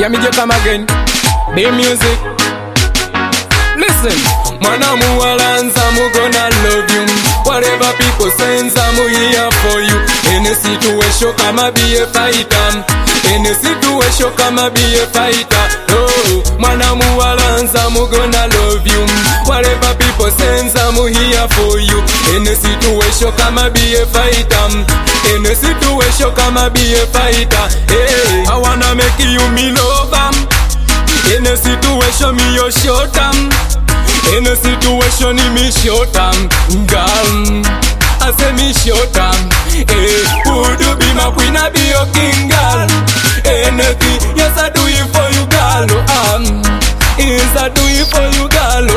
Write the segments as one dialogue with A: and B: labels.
A: Yeah, me just come again. Be music. Listen, mwana muwalanza, I'm gonna love you. Whatever people say, I'm here for you. In a situation, come and be a fighter. In a situation, come and be a fighter. Oh, mwana muwalanza, I'm gonna love you. Whatever people say, I'm here for you. In a situation, come and be a fighter. In a situation, come and be a fighter. Hey, I wanna make you me lover. In a situation, me your short term. In a situation, me short term. Girl, I say me short term. Hey, would you be my queen? I be your king, girl. Anything, yes I do it for you, girl. Yes I do it for you, girl.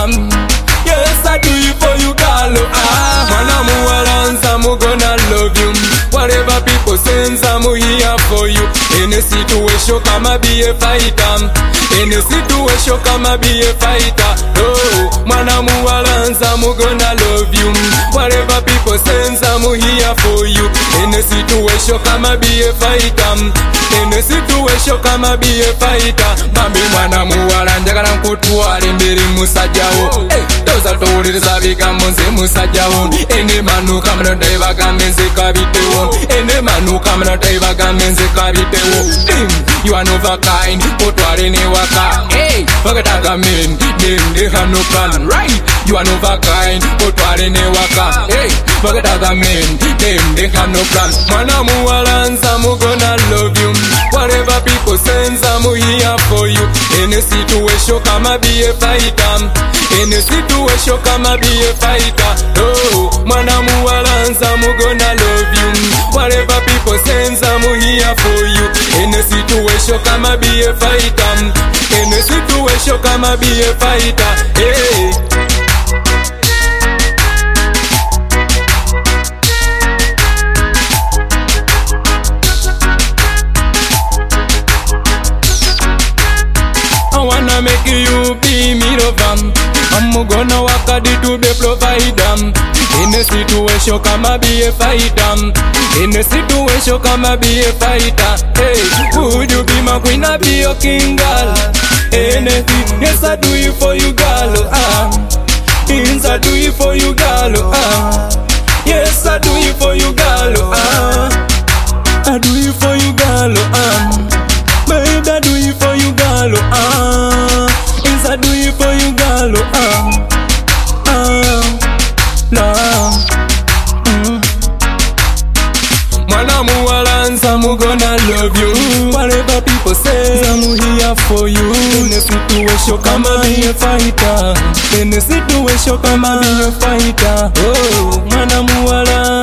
A: Yes I do it for you, girl. Mwana muwalanza, I'm gonna love you. Whatever people say, I'm here for you. In a situation, come and be a fighter. In a situation, come and be a fighter. Oh, mwana muwalanza, I'm gonna love you. Whatever people say, I'm here for you. In a situation, come and be a fighter. In a situation, come and be a fighter. Mami mwana muwalanza, njagala nkutwale mbere musajjawo. Toza towuliriza bigambo nze musajjawo. Ene manuka mno tebagambe nze kabitewo. Ene manuka mno tebagambe nze kabitewo. You are never kind, potwale ne waka. Hey, bagataga men, dem no plan. Right, you are never kind, potwale ne waka. Hey, bagataga men, dem no plan. Mwana muwalanza, I'm gonna love you. Whatever people say, I'm here for you. In a situation, come and be a fighter. In a situation, come and be a fighter. Oh, mwana muwalanza, I'm gonna love you. Whatever people say, I'm here for you. In a situation, come and be a fighter. In a situation, come and be a fighter. Hey. I wanna make you be me lover. I'm gonna work hard to be provider. In a situation, come and be a fighter. In a situation, come and be a fighter. Hey, would you be my queen? I be your king, girl. Anything, yes I do it for you, girl. Yes I do it for you, girl. Yes I do it for you, girl. I do it for you, girl. Baby, I do it for you, girl. Yes I do it for you, girl. Mwana muwalanza, I'm gonna love you. Whatever people say, I'm here for you. In a situation, come and be a fighter. In a situation, come and be a fighter. Oh, mwana muwalanza.